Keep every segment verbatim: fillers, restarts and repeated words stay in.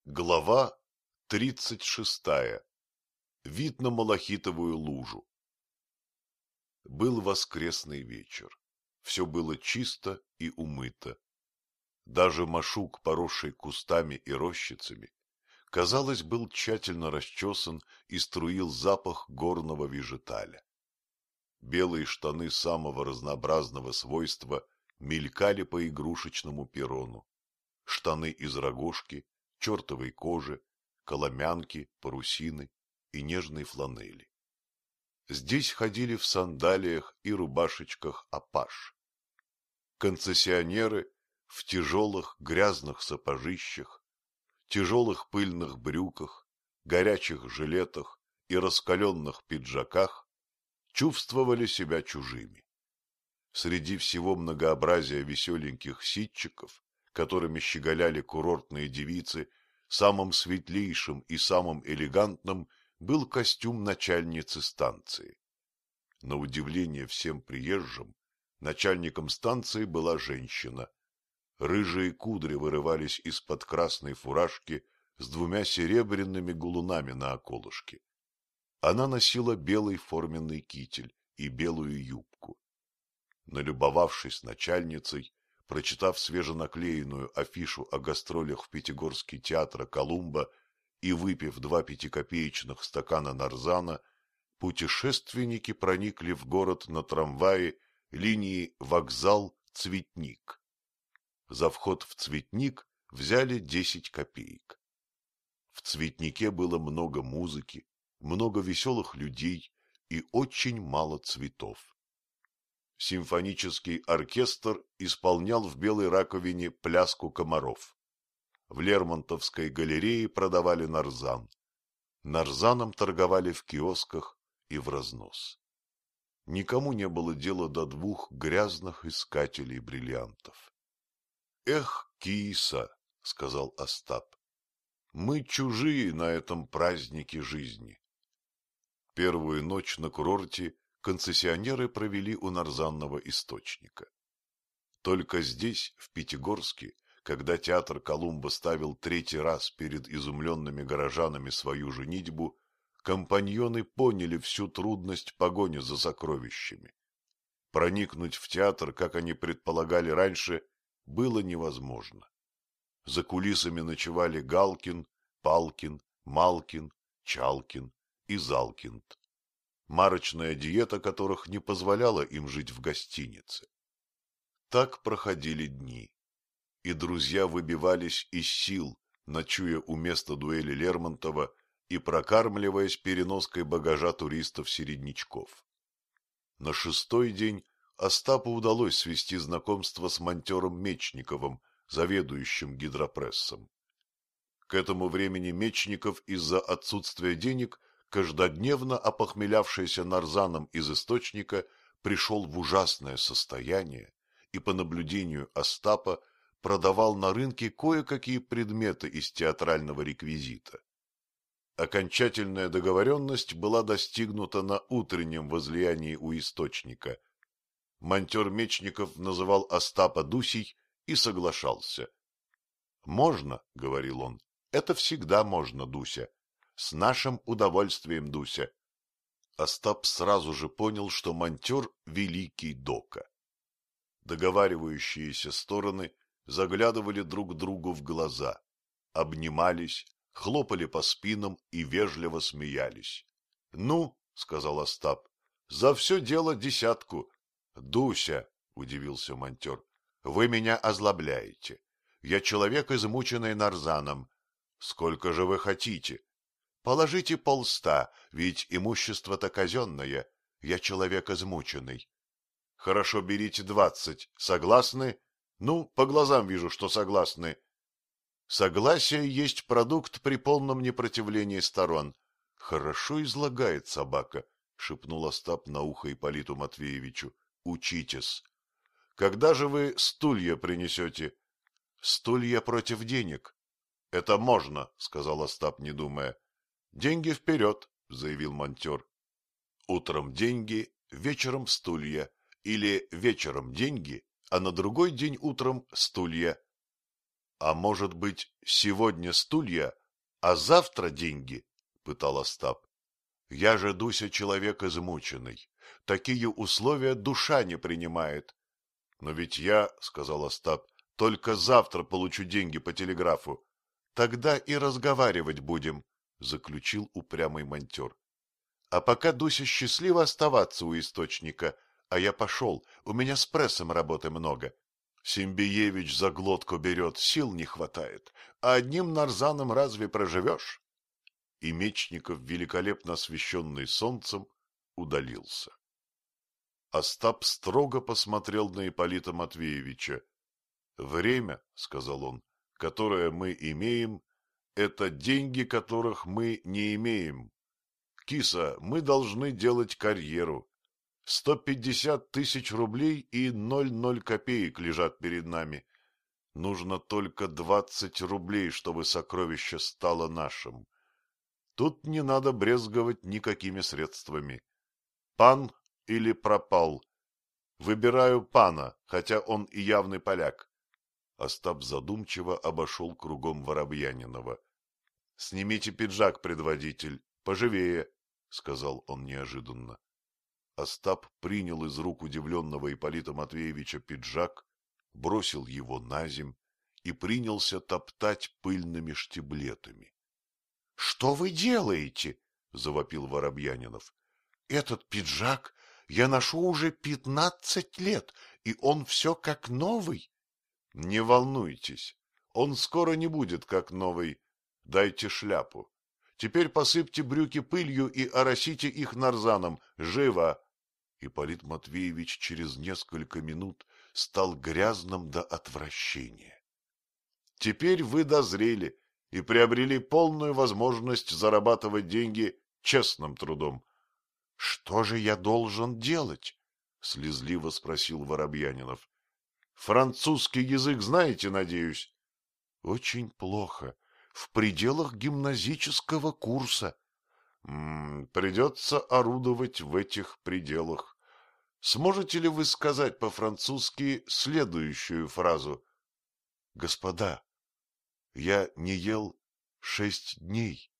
Глава тридцать шестая. Вид на Малахитовую лужу. Был воскресный вечер. Все было чисто и умыто. Даже машук, поросший кустами и рощицами, казалось, был тщательно расчесан и струил запах горного вежеталя. Белые штаны самого разнообразного свойства мелькали по игрушечному перрону. Штаны из рогожки, чертовой кожи, коломянки, парусины и нежной фланели. Здесь ходили в сандалиях и рубашечках апаш. Концессионеры в тяжелых грязных сапожищах, тяжелых пыльных брюках, горячих жилетах и раскаленных пиджаках чувствовали себя чужими. Среди всего многообразия веселеньких ситчиков, которыми щеголяли курортные девицы, самым светлейшим и самым элегантным был костюм начальницы станции. На удивление всем приезжим, начальником станции была женщина. Рыжие кудри вырывались из-под красной фуражки с двумя серебряными галунами на околышке. Она носила белый форменный китель и белую юбку. Налюбовавшись начальницей, прочитав свеженаклеенную афишу о гастролях в Пятигорский театр Колумба и выпив два пятикопеечных стакана нарзана, путешественники проникли в город на трамвае линии вокзал-Цветник. За вход в Цветник взяли десять копеек. В Цветнике было много музыки, много веселых людей и очень мало цветов. Симфонический оркестр исполнял в белой раковине пляску комаров. В Лермонтовской галерее продавали нарзан. Нарзаном торговали в киосках и в разнос. Никому не было дела до двух грязных искателей бриллиантов. — Эх, киса, — сказал Остап, — мы чужие на этом празднике жизни. Первую ночь на курорте концессионеры провели у нарзанного источника. Только здесь, в Пятигорске, когда театр Колумба ставил третий раз перед изумленными горожанами свою женитьбу, компаньоны поняли всю трудность погони за сокровищами. Проникнуть в театр, как они предполагали раньше, было невозможно. За кулисами ночевали Галкин, Палкин, Малкин, Чалкин и Залкинд, марочная диета которых не позволяла им жить в гостинице. Так проходили дни, и друзья выбивались из сил, ночуя у места дуэли Лермонтова и прокармливаясь переноской багажа туристов-середнячков. На шестой день Остапу удалось свести знакомство с монтером Мечниковым, заведующим гидропрессом. К этому времени Мечников из-за отсутствия денег, каждодневно опохмелявшийся нарзаном из источника, пришел в ужасное состояние и, по наблюдению Остапа, продавал на рынке кое-какие предметы из театрального реквизита. Окончательная договоренность была достигнута на утреннем возлиянии у источника. Монтер Мечников называл Остапа Дусей и соглашался. — Можно, — говорил он, — это всегда можно, Дуся. С нашим удовольствием, Дуся. Остап сразу же понял, что монтер — великий дока. Договаривающиеся стороны заглядывали друг другу в глаза, обнимались, хлопали по спинам и вежливо смеялись. — Ну, — сказал Остап, — за все дело десятку. — Дуся, — удивился монтер, — вы меня озлобляете. Я человек, измученный нарзаном. Сколько же вы хотите? Положите полста, ведь имущество-то казенное. Я человек измученный. Хорошо, берите двадцать. Согласны? Ну, по глазам вижу, что согласны. Согласие есть продукт при полном непротивлении сторон. Хорошо излагает собака, — шепнул Остап на ухо Ипполиту Матвеевичу. Учитесь. Когда же вы стулья принесете? Стулья против денег. Это можно, — сказал Остап, не думая. Деньги вперед, — заявил монтер. Утром деньги, вечером стулья, или вечером деньги, а на другой день утром стулья. — А может быть, сегодня стулья, а завтра деньги? — пытал Остап. — Я же, Дуся, человек измученный. Такие условия душа не принимает. — Но ведь я, — сказал Остап, — только завтра получу деньги по телеграфу. — Тогда и разговаривать будем, — заключил упрямый монтер. — А пока, Дуся, счастливо оставаться у источника, а я пошел, у меня с прессом работы много. Симбиевич за глотку берет, сил не хватает, а одним нарзаном разве проживешь? И Мечников, великолепно освещенный солнцем, удалился. Остап строго посмотрел на Ипполита Матвеевича. — Время, — сказал он, — которое мы имеем, это деньги, которых мы не имеем. Киса, мы должны делать карьеру. Сто пятьдесят тысяч рублей и ноль ноль копеек лежат перед нами. Нужно только двадцать рублей, чтобы сокровище стало нашим. Тут не надо брезговать никакими средствами. Пан или пропал. Выбираю пана, хотя он и явный поляк. Остап задумчиво обошел кругом Воробьянинова. — Снимите пиджак, предводитель, поживее, — сказал он неожиданно. Остап принял из рук удивленного Ипполита Матвеевича пиджак, бросил его наземь и принялся топтать пыльными штиблетами. — Что вы делаете? — завопил Воробьянинов. — Этот пиджак я ношу уже пятнадцать лет, и он все как новый. — Не волнуйтесь, он скоро не будет как новый. Дайте шляпу. Теперь посыпьте брюки пылью и оросите их нарзаном. Живо! Ипполит Матвеевич через несколько минут стал грязным до отвращения. Теперь вы дозрели и приобрели полную возможность зарабатывать деньги честным трудом. — Что же я должен делать? — слезливо спросил Воробьянинов. — Французский язык знаете, надеюсь? — Очень плохо. В пределах гимназического курса. М -м, придется орудовать в этих пределах. Сможете ли вы сказать по-французски следующую фразу? — Господа, я не ел шесть дней.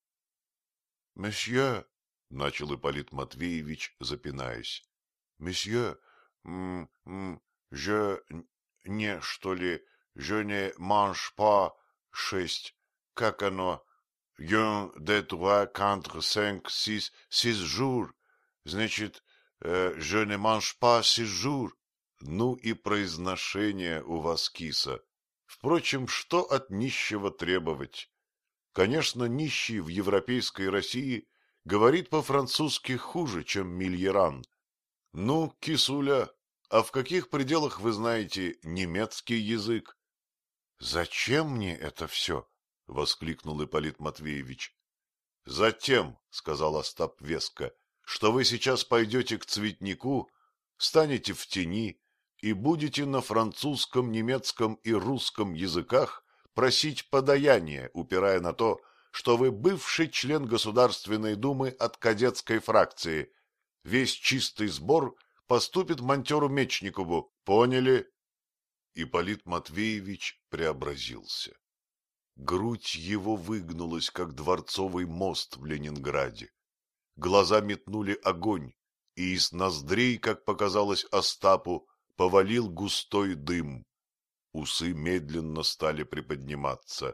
— Месье, — начал Ипполит Матвеевич, запинаясь, — месье, м -м, je не, что ли, je ne mange pas шесть, как оно, un, deux, trois, quatre, cinq, six, six jours, значит, э, je ne mange pas six jours. Ну и произношение у вас, киса. Впрочем, что от нищего требовать? Конечно, нищий в европейской России говорит по-французски хуже, чем Мильеран. Ну, кисуля, а в каких пределах вы знаете немецкий язык? — Зачем мне это все? — воскликнул Ипполит Матвеевич. — Затем, — сказал Остап веско, — что вы сейчас пойдете к цветнику, станете в тени и будете на французском, немецком и русском языках просить подаяние, упирая на то, что вы бывший член Государственной Думы от кадетской фракции. Весь чистый сбор поступит монтеру Мечникову. Поняли? Ипполит Матвеевич преобразился. Грудь его выгнулась, как дворцовый мост в Ленинграде. Глаза метнули огонь, и из ноздрей, как показалось Остапу, повалил густой дым. Усы медленно стали приподниматься.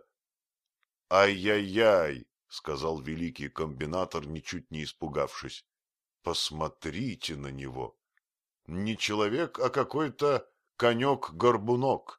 «Ай-яй-яй!» — сказал великий комбинатор, ничуть не испугавшись. «Посмотрите на него! Не человек, а какой-то конек-горбунок!»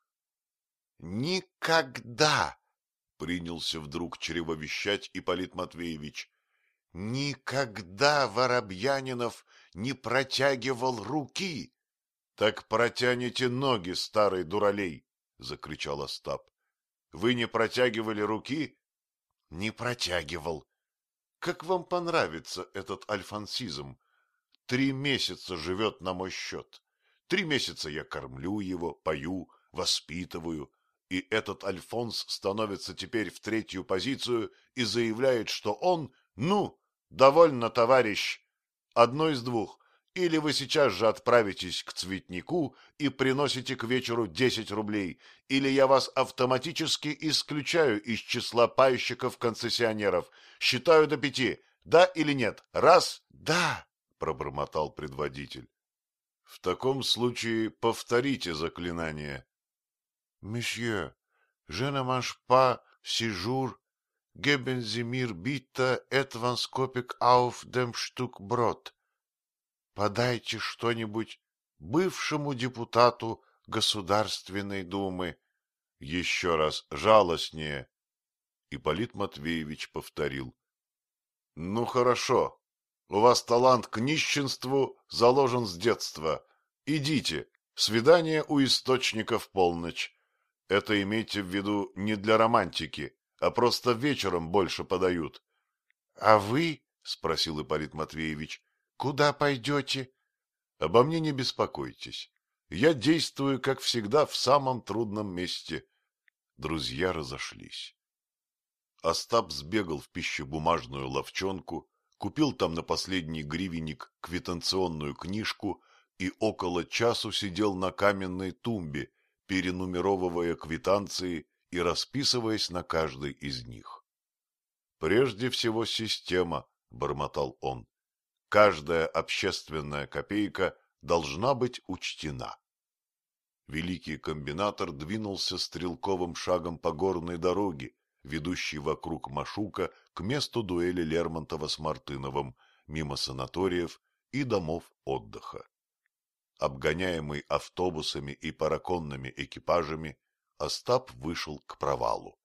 «Никогда!» — принялся вдруг чревовещать Ипполит Матвеевич. «Никогда Воробьянинов не протягивал руки!» — Так протяните ноги, старый дуралей! — закричал Остап. — Вы не протягивали руки? — Не протягивал. — Как вам понравится этот альфонсизм? Три месяца живет на мой счет. Три месяца я кормлю его, пою, воспитываю, и этот Альфонс становится теперь в третью позицию и заявляет, что он, ну, довольно, товарищ, одно из двух, Или вы сейчас же отправитесь к цветнику и приносите к вечеру десять рублей, или я вас автоматически исключаю из числа пайщиков-концессионеров. Считаю до пяти. Да или нет? Раз. Да, пробормотал предводитель. В таком случае повторите заклинание. Месье, je ne mange pas six jours, geben Sie mir bitte etwas Kopek auf dem Stück Brot. Подайте что-нибудь бывшему депутату Государственной Думы. Еще раз жалостнее. Ипполит Матвеевич повторил. Ну хорошо, у вас талант к нищенству заложен с детства. Идите, свидание у источника в полночь. Это имейте в виду не для романтики, а просто вечером больше подают. — А вы, — спросил Ипполит Матвеевич, — куда пойдете? — Обо мне не беспокойтесь. Я действую, как всегда, в самом трудном месте. Друзья разошлись. Остап сбегал в пищебумажную лавчонку, купил там на последний гривенник квитанционную книжку и около часу сидел на каменной тумбе, перенумеровывая квитанции и расписываясь на каждой из них. «Прежде всего система», — бормотал он. «Каждая общественная копейка должна быть учтена». Великий комбинатор двинулся стрелковым шагом по горной дороге, ведущей вокруг Машука к месту дуэли Лермонтова с Мартыновым, мимо санаториев и домов отдыха. Обгоняемый автобусами и параконными экипажами, Остап вышел к провалу.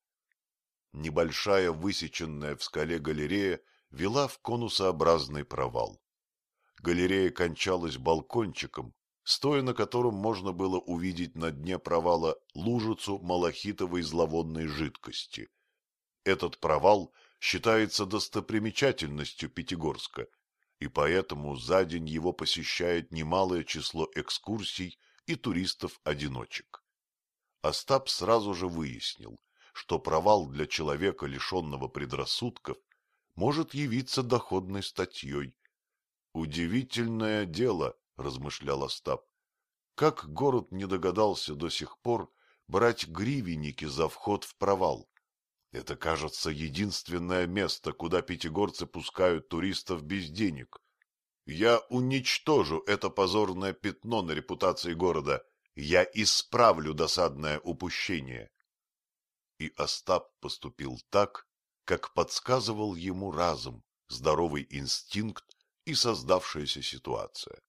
Небольшая высеченная в скале галерея вела в конусообразный провал. Галерея кончалась балкончиком, стоя на котором можно было увидеть на дне провала лужицу малахитовой зловонной жидкости. Этот провал считается достопримечательностью Пятигорска, и поэтому за день его посещает немалое число экскурсий и туристов-одиночек. Остап сразу же выяснил, что провал для человека, лишенного предрассудков, может явиться доходной статьей. «Удивительное дело», — размышлял Остап, — «как город не догадался до сих пор брать гривенники за вход в провал? Это, кажется, единственное место, куда пятигорцы пускают туристов без денег. Я уничтожу это позорное пятно на репутации города. Я исправлю досадное упущение». И Остап поступил так, как подсказывал ему разум, здоровый инстинкт и создавшаяся ситуация.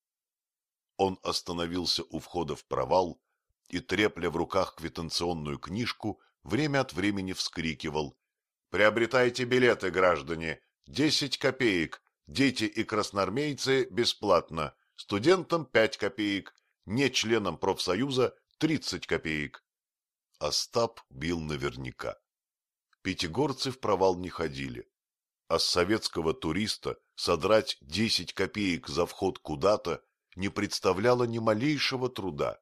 Он остановился у входа в провал и, трепля в руках квитанционную книжку, время от времени вскрикивал: «Приобретайте билеты, граждане, десять копеек, дети и красноармейцы бесплатно, студентам пять копеек, не членам профсоюза тридцать копеек». Остап бил наверняка. Пятигорцы в провал не ходили, а с советского туриста содрать десять копеек за вход куда-то не представляло ни малейшего труда.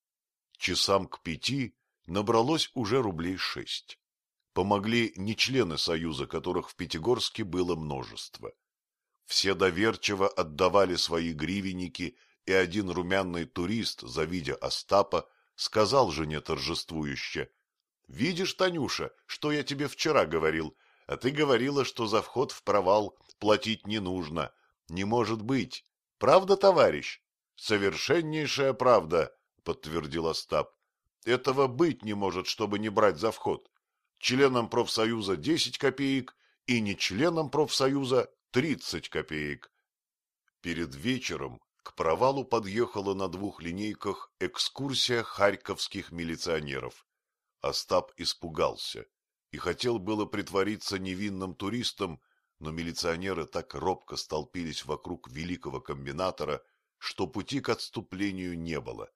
Часам к пяти набралось уже рублей шесть. Помогли не члены Союза, которых в Пятигорске было множество. Все доверчиво отдавали свои гривенники, и один румяный турист, завидя Остапа, сказал жене торжествующе: «Видишь, Танюша, что я тебе вчера говорил? А ты говорила, что за вход в провал платить не нужно. Не может быть. Правда, товарищ?» «Совершеннейшая правда», — подтвердил Остап. «Этого быть не может, чтобы не брать за вход. Членам профсоюза десять копеек и не членам профсоюза тридцать копеек». Перед вечером к провалу подъехала на двух линейках экскурсия харьковских милиционеров. Остап испугался и хотел было притвориться невинным туристом, но милиционеры так робко столпились вокруг великого комбинатора, что пути к отступлению не было.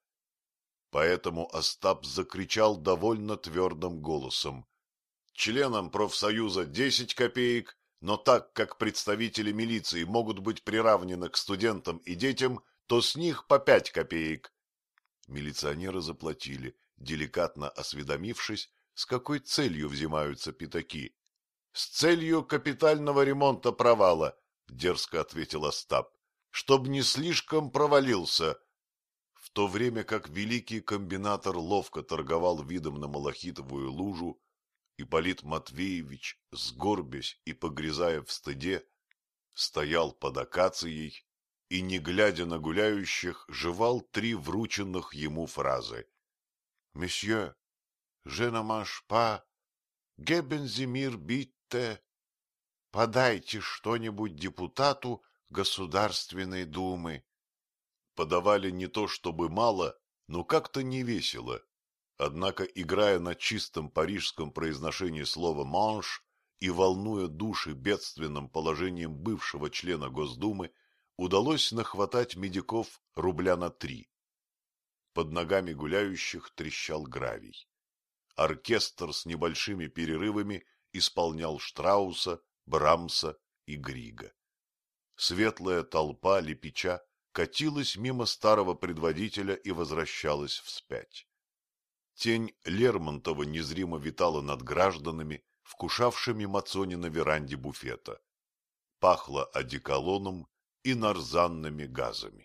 Поэтому Остап закричал довольно твердым голосом: «Членам профсоюза десять копеек, но так как представители милиции могут быть приравнены к студентам и детям, то с них по пять копеек». Милиционеры заплатили, деликатно осведомившись, с какой целью взимаются пятаки. — С целью капитального ремонта провала, — дерзко ответил Остап. чтоб не слишком провалился. В то время как великий комбинатор ловко торговал видом на малахитовую лужу, Ипполит Матвеевич, сгорбясь и погрязая в стыде, стоял под акацией и, не глядя на гуляющих, жевал три врученных ему фразы. «Месье, je ne mange pas, geben Sie mir bitte». «Подайте что-нибудь депутату Государственной Думы». Подавали не то чтобы мало, но как-то не весело. Однако, играя на чистом парижском произношении слова «манш» и волнуя души бедственным положением бывшего члена Госдумы, удалось нахватать медиков рубля на три. Под ногами гуляющих трещал гравий. Оркестр с небольшими перерывами исполнял Штрауса, Брамса и Грига. Светлая толпа лепеча катилась мимо старого предводителя и возвращалась вспять. Тень Лермонтова незримо витала над гражданами, вкушавшими мацони на веранде буфета. Пахло одеколоном и нарзанными газами.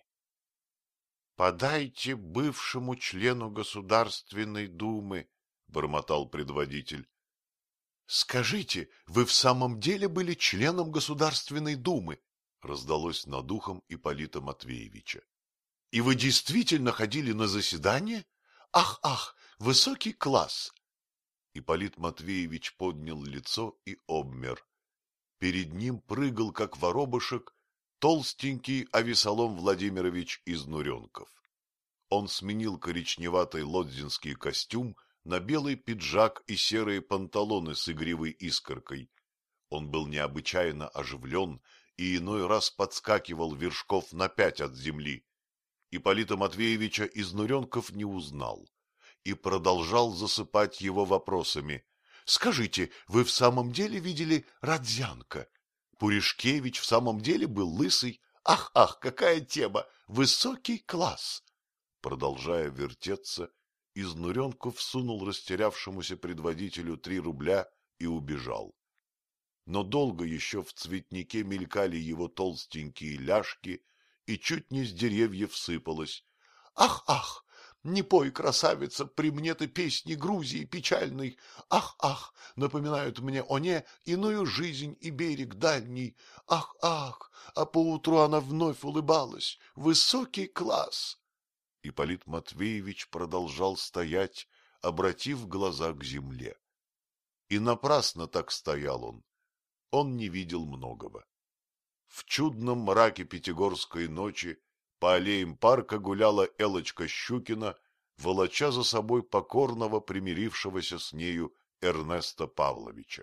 — Подайте бывшему члену Государственной Думы, — бормотал предводитель. — Скажите, вы в самом деле были членом Государственной Думы? — раздалось над ухом Ипполита Матвеевича. — И вы действительно ходили на заседание? Ах, ах, высокий класс! Ипполит Матвеевич поднял лицо и обмер. Перед ним прыгал, как воробышек, толстенький Авесолом Владимирович Изнуренков. Он сменил коричневатый лодзинский костюм на белый пиджак и серые панталоны с игривой искоркой. Он был необычайно оживлен и иной раз подскакивал вершков на пять от земли. Ипполита Матвеевича Изнуренков не узнал и продолжал засыпать его вопросами. — Скажите, вы в самом деле видели Родзянко? Пуришкевич в самом деле был лысый? Ах, ах, какая тема! Высокий класс! Продолжая вертеться, Изнуренков сунул растерявшемуся предводителю три рубля и убежал. Но долго еще в цветнике мелькали его толстенькие ляжки, и чуть не с деревьев сыпалось. Ах, ах! Не пой, красавица, при мне ты песни Грузии печальной. Ах, ах, напоминают мне о не иную жизнь и берег дальний. Ах, ах, а поутру она вновь улыбалась. Высокий класс. Ипполит Матвеевич продолжал стоять, обратив глаза к земле. И напрасно так стоял он. Он не видел многого. В чудном мраке пятигорской ночи по аллеям парка гуляла Элочка Щукина, волоча за собой покорного, примирившегося с нею Эрнеста Павловича.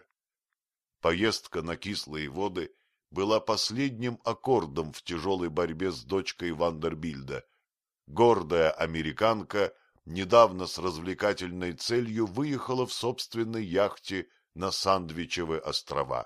Поездка на кислые воды была последним аккордом в тяжелой борьбе с дочкой Вандербильда. Гордая американка недавно с развлекательной целью выехала в собственной яхте на Сандвичевы острова.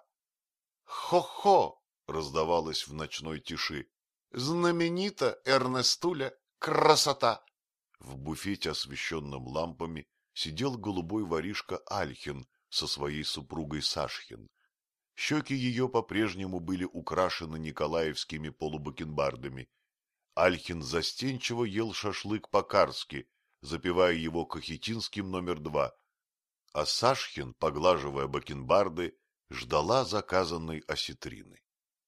«Хо-хо!» — раздавалось в ночной тиши. «Знаменита Эрнестуля! Красота!» В буфете, освещенном лампами, сидел голубой воришка Альхин со своей супругой Сашхин. Щеки ее по-прежнему были украшены николаевскими полубакенбардами. Альхин застенчиво ел шашлык по-карски, запивая его кахетинским номер два, а Сашхин, поглаживая бакенбарды, ждала заказанной осетрины.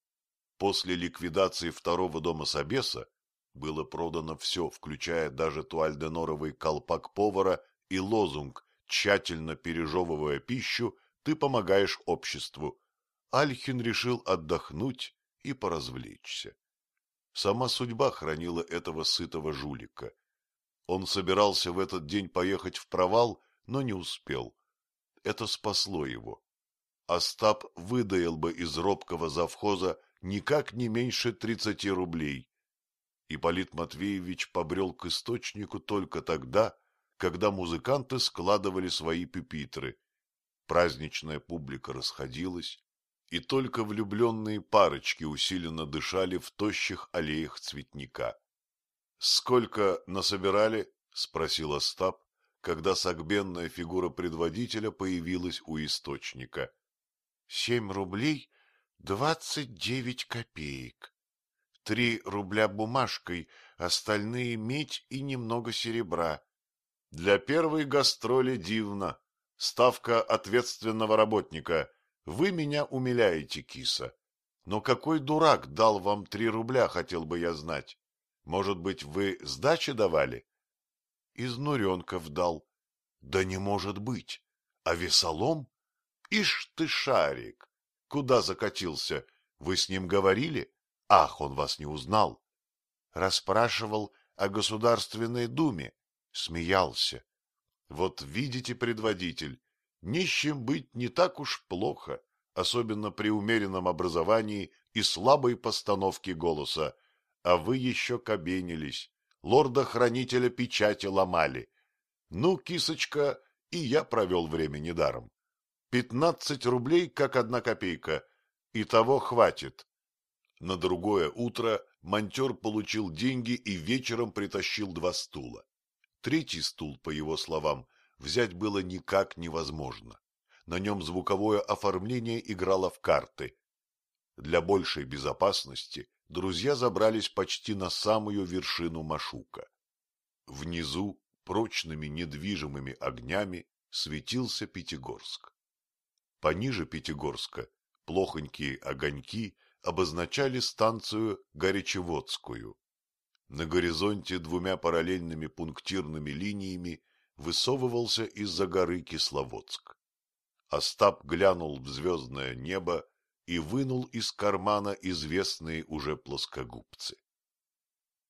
После ликвидации второго дома Собеса было продано все, включая даже туальденоровый колпак повара и лозунг «Тщательно пережевывая пищу, ты помогаешь обществу». Альхин решил отдохнуть и поразвлечься. Сама судьба хранила этого сытого жулика. Он собирался в этот день поехать в провал, но не успел. Это спасло его. Остап выдаил бы из робкого завхоза никак не меньше тридцати рублей. Ипполит Матвеевич побрел к источнику только тогда, когда музыканты складывали свои пюпитры. Праздничная публика расходилась, и только влюбленные парочки усиленно дышали в тощих аллеях цветника. — Сколько насобирали? — спросил Остап, когда согбенная фигура предводителя появилась у источника. — Семь рублей двадцать девять копеек. Три рубля бумажкой, остальные медь и немного серебра. Для первой гастроли дивно. Ставка ответственного работника. Вы меня умиляете, киса. Но какой дурак дал вам три рубля, хотел бы я знать? Может быть, вы сдачи давали? Из Нуренков дал. Да не может быть. А весолом? Ишь ты, Шарик! Куда закатился? Вы с ним говорили? Ах, он вас не узнал. Расспрашивал о Государственной Думе. Смеялся. Вот видите, предводитель, нищим быть не так уж плохо, особенно при умеренном образовании и слабой постановке голоса. А вы еще кабенились, лорда-хранителя печати ломали. Ну, кисочка, и я провел время недаром. Пятнадцать рублей, как одна копейка, и того хватит. На другое утро монтер получил деньги и вечером притащил два стула. Третий стул, по его словам, взять было никак невозможно. На нем звуковое оформление играло в карты. Для большей безопасности друзья забрались почти на самую вершину Машука. Внизу прочными недвижимыми огнями светился Пятигорск. Пониже Пятигорска плохонькие огоньки обозначали станцию Горячеводскую. На горизонте двумя параллельными пунктирными линиями высовывался из-за горы Кисловодск. Остап глянул в звездное небо и вынул из кармана известные уже плоскогубцы.